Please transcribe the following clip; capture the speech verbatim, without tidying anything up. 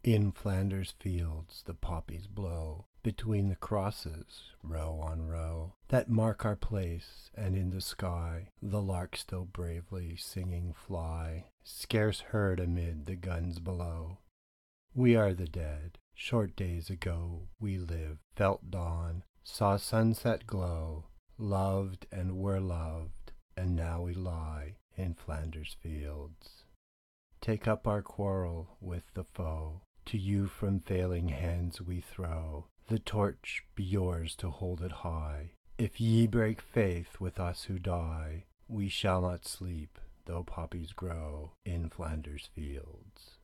In Flanders fields the poppies blow, between the crosses, row on row, that mark our place, and in the sky the larks still bravely singing fly, scarce heard amid the guns below. We are the dead. Short days ago we lived, felt dawn, saw sunset glow, loved and were loved, and now we lie in Flanders fields. Take up our quarrel with the foe, to you from failing hands we throw, the torch be yours to hold it high. If ye break faith with us who die, we shall not sleep, though poppies grow in Flanders fields.